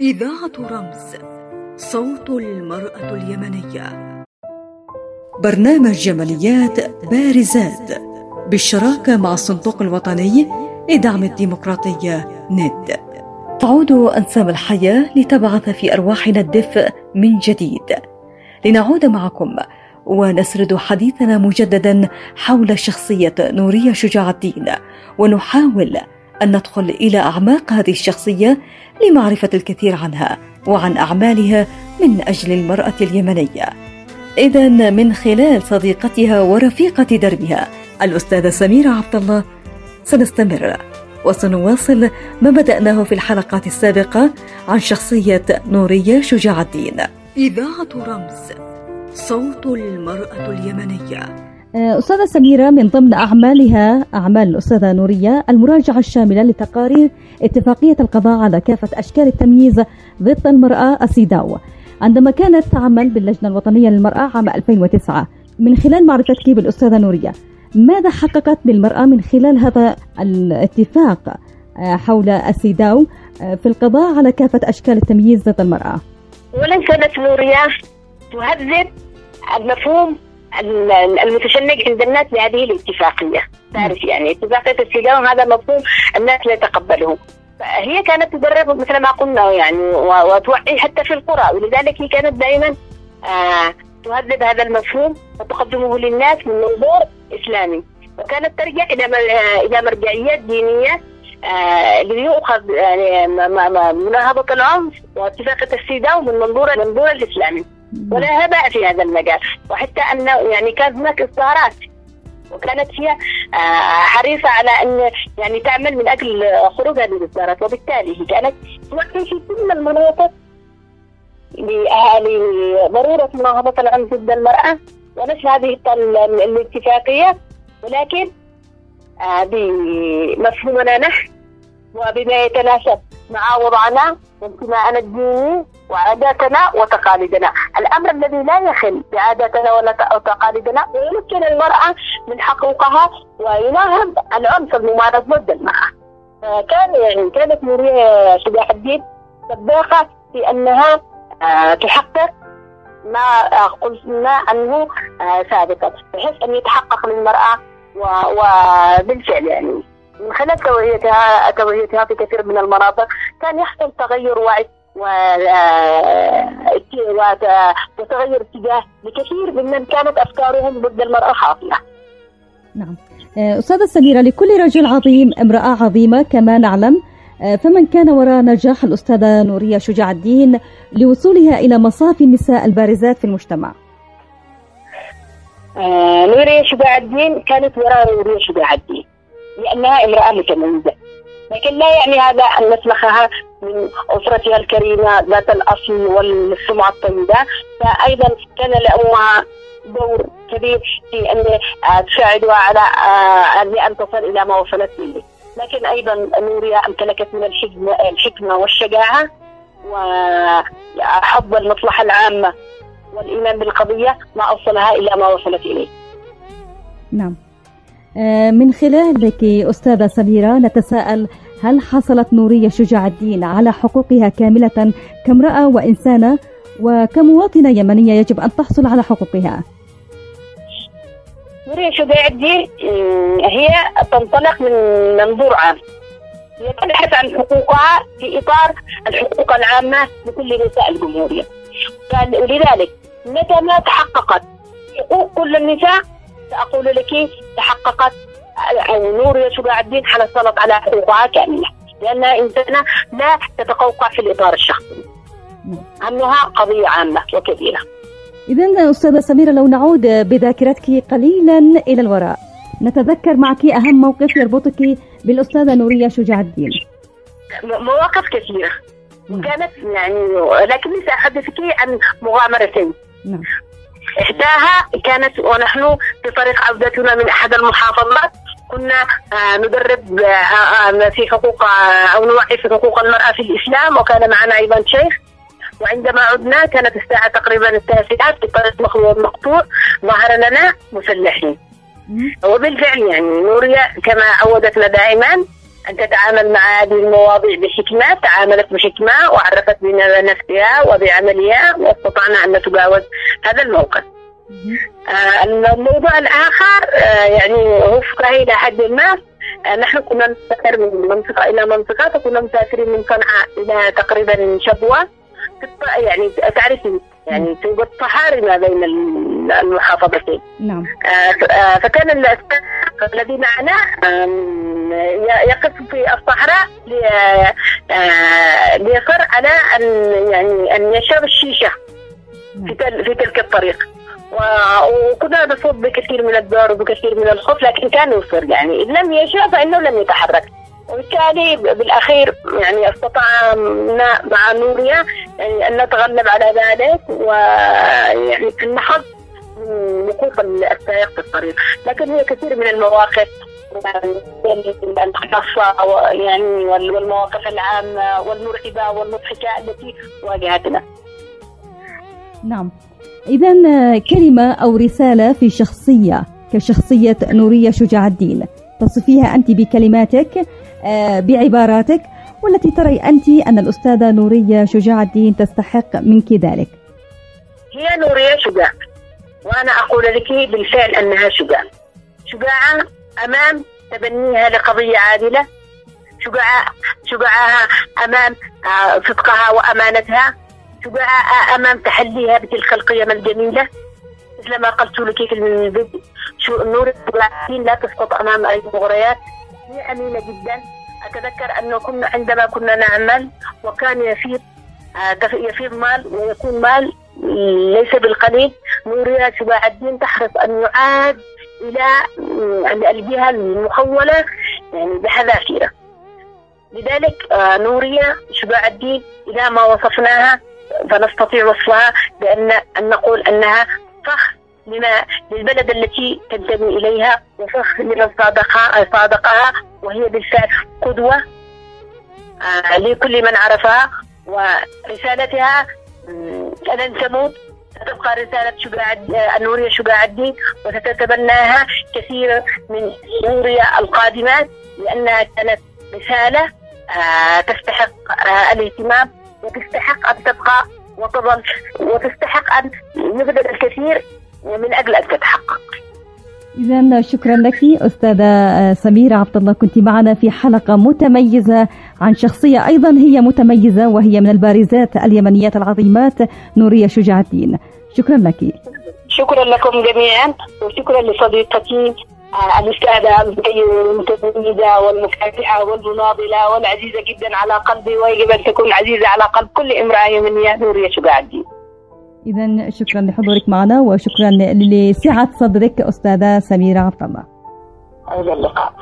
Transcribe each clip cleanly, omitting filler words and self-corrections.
إذاعة رمز، صوت المرأة اليمنية. برنامج جماليات بارزات بالشراكة مع الصندوق الوطني لدعم الديمقراطية ند. تعود أنسام الحياة لتبعث في أرواحنا الدفء من جديد، لنعود معكم ونسرد حديثنا مجددا حول شخصية نورية شجاع الدين، ونحاول أن ندخل إلى أعماق هذه الشخصية لمعرفة الكثير عنها وعن أعمالها من أجل المرأة اليمنية. إذن من خلال صديقتها ورفيقة دربها الأستاذة سميرة عبد الله سنستمر وسنواصل ما بدأناه في الحلقات السابقة عن شخصية نورية شجاع الدين. إذاعة رمز، صوت المرأة اليمنية. أستاذة سميرة، من ضمن أعمالها أعمال الأستاذة نورية المراجعة الشاملة لتقارير اتفاقية القضاء على كافة أشكال التمييز ضد المرأة السيداو، عندما كانت تعمل باللجنة الوطنية للمرأة عام 2009. من خلال معرفتك بالأستاذة نورية، ماذا حققت بالمرأة من خلال هذا الاتفاق حول السيداو في القضاء على كافة أشكال التمييز ضد المرأة؟ أولا كانت نورية تهذب المفهوم المتشنج عند الناس لهذه الاتفاقية. تعرف يعني اتفاقية السيداو هذا مفهوم الناس لا تقبله. هي كانت تدرب مثل ما قلنا يعني وتوعي حتى في القرى، ولذلك هي كانت دائما تهذب هذا المفهوم وتقدمه للناس من منظور إسلامي، وكانت ترجع إلى مرجعيات دينية ليؤخذ يعني مناهضة العنف واتفاقية السيداو من منظور الإسلامي، ولا هباء في هذا المجال. وحتى أن يعني كان هناك إصدارات، وكانت هي حريصة على أن يعني تعمل من أجل خروج هذه الإصدارات، وبالتالي هي كانت توحي في كل المناطق لأهالي ضرورة مناهضة العنف ضد المرأة ونشر هذه الاتفاقية، ولكن بمفهومنا نحن وبما يتناسب مع وضعنا وانتماءنا الديني وعاداتنا وتقاليدنا، الأمر الذي لا يخل بعاداتنا ولا تقاليدنا، ويمكن المرأة من حقوقها ويناهض العنف الممارس ضد المرأة. كانت نورية شجاع الدين سباقة في أنها تحقق ما قلنا عنه سابقا، بحيث أن يتحقق للمرأة وبالفعل يعني من خلال توعيتها في كثير من المناطق كان يحصل تغير وعي وتغير اتجاه لكثير ممن كانت أفكارهم ضد المرأة خاطئة. نعم أستاذة سميرة، لكل رجل عظيم امرأة عظيمة كما نعلم، فمن كان وراء نجاح الأستاذة نورية شجاع الدين لوصولها إلى مصافي النساء البارزات في المجتمع؟ نورية شجاع الدين كانت وراء نورية شجاع الدين لأنها امرأة متميزة، لكن لا يعني هذا أن نسلخها من أسرتها الكريمة ذات الأصل والسمعة الطيبة، فأيضا كان لأمها دور كبير في أن تساعدها على أن تصل إلى ما وصلت إليه. لكن أيضا نورية امتلكت من الحكمة والشجاعة وحب المصلحة العامة والإيمان بالقضية ما أوصلها إلى ما وصلت إليه. نعم، من خلالك أستاذة سميرة نتساءل، هل حصلت نورية شجاع الدين على حقوقها كاملة كامرأة وإنسانة، وكمواطنة يمنية يجب أن تحصل على حقوقها؟ نورية شجاع الدين هي تنطلق من منظور عام، هي تبحث عن حقوقها في إطار الحقوق العامة لكل نساء الجمهورية، ولذلك متى ما تحققت حقوق كل النساء سأقول لك تحققت نورية شجاع الدين حصلت على حقوقها كاملة، لأنها إنسانة لا تتقوقع في الإطار الشخصي، أنها قضية عامة وكبيرة. إذن أستاذة سميرة، لو نعود بذاكرتك قليلا إلى الوراء نتذكر معك أهم موقف يربطك بالأستاذة نورية شجاع الدين. مواقف كثيرة كانت يعني، لكني سأحدثك عن مغامرتين. نعم. إحداها كانت ونحن في طريق عودتنا من أحد المحافظات، كنا ندرب في حقوق أو نوعي في حقوق المرأة في الإسلام، وكان معنا أيضا شيخ. وعندما عدنا كانت الساعة تقريبا 9 في طريق مقطوع، ظهر لنا مسلحين. وبالفعل يعني نورية كما عودتنا دائما أن تتعامل مع هذه المواضيع بحكمة، تعاملت بحكمة وعرفت بنفسها وبعملها، واستطعنا أن نتجاوز هذا الموقف. الموضوع الآخر يعني هو فكاهي إلى حد ما. نحن كنا نسافر من منطقة إلى منطقة، فكنا مسافرين من صنعاء إلى تقريبا شبوة. يعني تعرفين يعني توجد صحاري ما بين المحافظتين. نعم. فكان الأستاذ الذي معنا يقف في الصحراء ليصر على أن يشرب الشيشة في تلك الطريق. وكنا نصوب بكثير من الذعر وبكثير من الخوف، لكن كان يصر، يعني إن لم يشرب فإنه لم يتحرك. وبالتالي بالأخير يعني استطعنا مع نوريا يعني أن نتغلب على ذلك، ويعني نحظ وقوف السائق في الطريق. لكن هي كثير من المواقف الخاصة يعني والمواقف العامة والمرعبة والمضحكة التي واجهتنا. نعم. إذن كلمة أو رسالة في كشخصية نورية شجاع الدين تصفيها أنت بكلماتك بعباراتك، والتي ترى أنت أن الأستاذة نورية شجاع الدين تستحق منك ذلك؟ هي نورية شجاع، وأنا أقول لك بالفعل أنها شجاعة أمام تبنيها لقضية عادلة، شجاعة أمام صدقها وأمانتها، شجاعة أمام تحليها بتلك القيم الجميلة. مثل ما قلت لك في البدء، نورية شجاع الدين لا تسقط أمام أي مغريات. هي أمينة جدا. أتذكر أنه عندما كنا نعمل وكان يفيض مال ويكون مال ليس بالقليل، نورية شجاع الدين تحرص أن يعاد إلى الجهة المخولة يعني بحذافيره. لذلك نورية شجاع الدين إذا ما وصفناها فنستطيع وصفها بأن نقول أنها فخر للبلد التي تنتمي إليها، وفخر لمن صادقها، وهي بالفعل قدوة لكل من عرفها. ورسالتها لن تموت، ستبقى رسالة نورية شجاع الدين، وستتبناها كثير من نورية القادمات، لأنها كانت رسالة تستحق الاهتمام، وتستحق أن تبقى وتظل، وتستحق أن يبذل الكثير من أجل أن تتحقق. إذن شكرا لك أستاذة سميرة عبد الله، كنت معنا في حلقة متميزة عن شخصية أيضا هي متميزة، وهي من البارزات اليمنيات العظيمات نورية شجاع الدين. شكرا لك. شكرا لكم جميعا، وشكرا لصديقتي الأستاذة المتميزة والمكافحة والمناضلة والعزيزة جدا على قلبي، ويجب أن تكون عزيزة على قلب كل امرأة يمنية، نورية شجاع الدين. إذن شكرا لحضورك معنا، وشكرا لسعة صدرك أستاذة سميرة عبد الله. إلى اللقاء.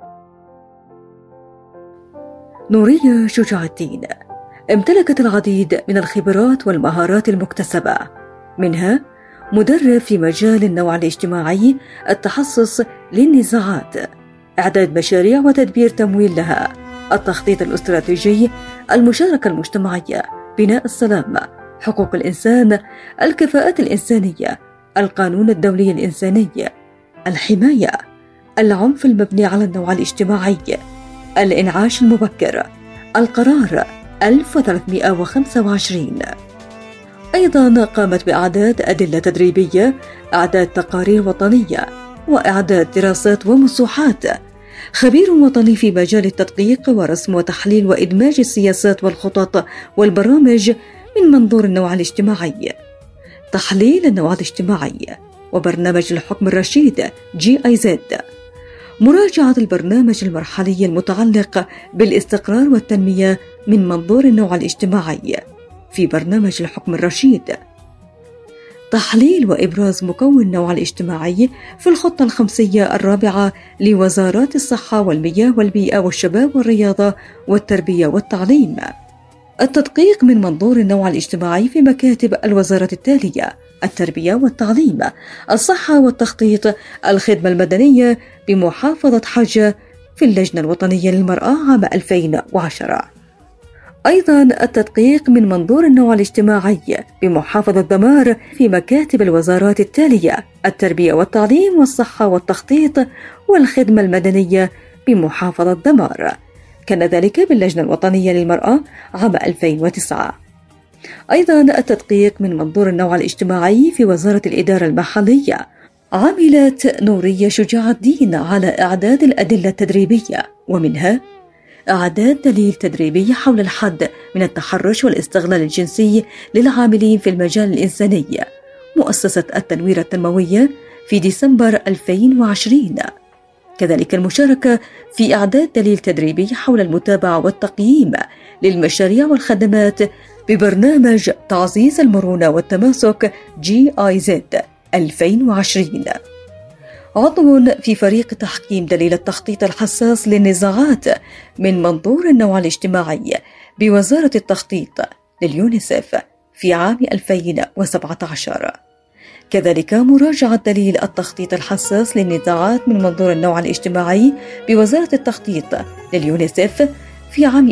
نورية شجاع الدين امتلكت العديد من الخبرات والمهارات المكتسبة، منها مدرب في مجال النوع الاجتماعي، التحسس للنزاعات، إعداد مشاريع وتدبير تمويل لها، التخطيط الاستراتيجي، المشاركة المجتمعية، بناء السلام، حقوق الإنسان، الكفاءات الإنسانية، القانون الدولي الإنساني، الحماية، العنف المبني على النوع الاجتماعي، الإنعاش المبكر، القرار 1325. أيضا قامت بإعداد أدلة تدريبية، إعداد تقارير وطنية، وإعداد دراسات ومسوحات، خبير وطني في مجال التدقيق ورسم وتحليل وإدماج السياسات والخطط والبرامج من منظور النوع الاجتماعي، تحليل النوع الاجتماعي، وبرنامج الحكم الرشيد GIZ، مراجعة البرنامج المرحلي المتعلق بالاستقرار والتنمية من منظور النوع الاجتماعي في برنامج الحكم الرشيد، تحليل وإبراز مكون النوع الاجتماعي في الخطة الخمسية الرابعة لوزارات الصحة والمياه والبيئة والشباب والرياضة والتربية والتعليم، التدقيق من منظور النوع الاجتماعي في مكاتب الوزارة التالية: التربية والتعليم، الصحة والتخطيط، الخدمة المدنية بمحافظة حجة في اللجنة الوطنية للمرأة عام 2010. أيضا التدقيق من منظور النوع الاجتماعي بمحافظة دمار في مكاتب الوزارات التالية: التربية والتعليم والصحة والتخطيط والخدمة المدنية بمحافظة دمار، كان ذلك باللجنة الوطنية للمرأة عام 2009. أيضا التدقيق من منظور النوع الاجتماعي في وزارة الإدارة المحلية. عملت نورية شجاع الدين على إعداد الأدلة التدريبية، ومنها إعداد دليل تدريبي حول الحد من التحرش والاستغلال الجنسي للعاملين في المجال الإنساني مؤسسة التنوير التنموية في ديسمبر 2020. كذلك المشاركة في إعداد دليل تدريبي حول المتابعة والتقييم للمشاريع والخدمات ببرنامج تعزيز المرونة والتماسك GIZ 2020. عضو في فريق تحكيم دليل التخطيط الحساس للنزاعات من منظور النوع الاجتماعي بوزارة التخطيط لليونيسف في عام 2017. كذلك مراجعة دليل التخطيط الحساس للنزاعات من منظور النوع الاجتماعي بوزارة التخطيط لليونيسف في عام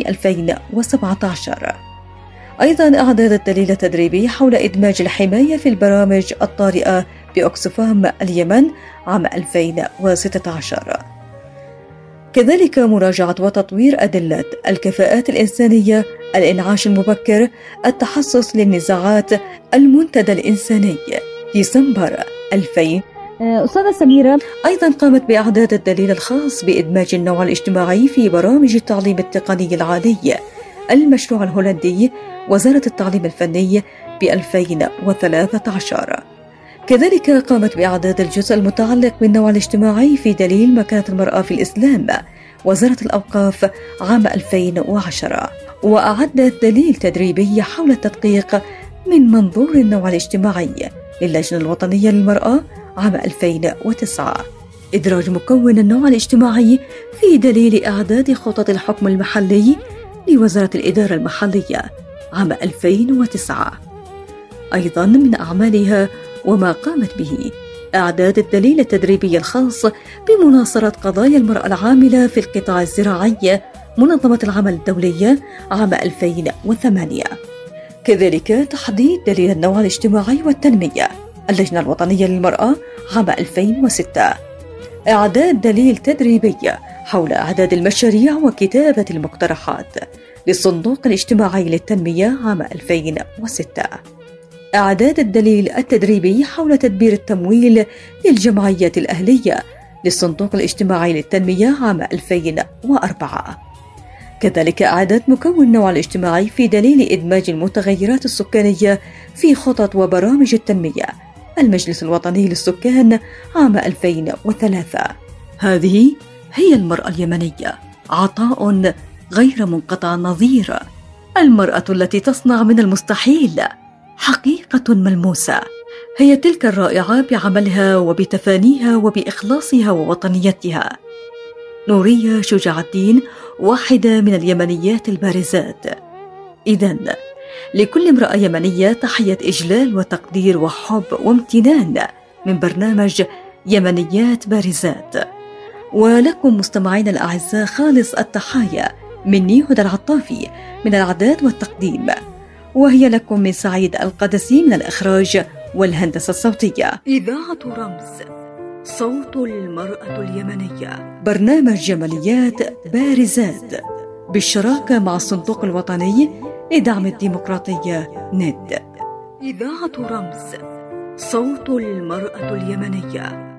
2017. أيضا إعداد الدليل التدريبي حول إدماج الحماية في البرامج الطارئة بأكسفام اليمن عام 2016. كذلك مراجعة وتطوير أدلة الكفاءات الإنسانية، الإنعاش المبكر، التحسس للنزاعات، المنتدى الإنساني ديسمبر 2000. أستاذة سميرة، أيضا قامت بإعداد الدليل الخاص بإدماج النوع الاجتماعي في برامج التعليم التقني العالي، المشروع الهولندي، وزارة التعليم الفني ب 2013. كذلك قامت بإعداد الجزء المتعلق بالنوع الاجتماعي في دليل مكانة المرأة في الإسلام، وزارة الأوقاف عام 2010. وأعدت دليل تدريبي حول التدقيق من منظور النوع الاجتماعي للجنة الوطنية للمرأة عام 2009. إدراج مكون النوع الاجتماعي في دليل إعداد خطط الحكم المحلي لوزارة الإدارة المحلية عام 2009. أيضا من أعمالها وما قامت به إعداد الدليل التدريبي الخاص بمناصرة قضايا المرأة العاملة في القطاع الزراعي منظمة العمل الدولية عام 2008. كذلك تحديد دليل النوع الاجتماعي والتنمية اللجنة الوطنية للمرأة عام 2006. إعداد دليل تدريبي حول إعداد المشاريع وكتابة المقترحات للصندوق الاجتماعي للتنمية عام 2006. إعداد الدليل التدريبي حول تدبير التمويل للجمعية الأهلية للصندوق الاجتماعي للتنمية عام 2004. كذلك إعداد مكون النوع الاجتماعي في دليل إدماج المتغيرات السكانية في خطط وبرامج التنمية، المجلس الوطني للسكان عام 2003. هذه هي المرأة اليمنية، عطاء غير منقطع النظير، المرأة التي تصنع من المستحيل حقيقة ملموسة. هي تلك الرائعة بعملها وبتفانيها وبإخلاصها ووطنيتها. نورية شجاع الدين واحدة من اليمنيات البارزات. إذن لكل امرأة يمنية تحية إجلال وتقدير وحب وامتنان من برنامج يمنيات بارزات. ولكم مستمعين الأعزاء خالص التحايا مني هدى العطافي من الإعداد والتقديم، وهي لكم من سعيد القدسي من الإخراج والهندسة الصوتية. إذاعة رمز، صوت المرأة اليمنية، برنامج يمنيات بارزات بالشراكة مع الصندوق الوطني لدعم الديمقراطية ند. إذاعة رمز، صوت المرأة اليمنية.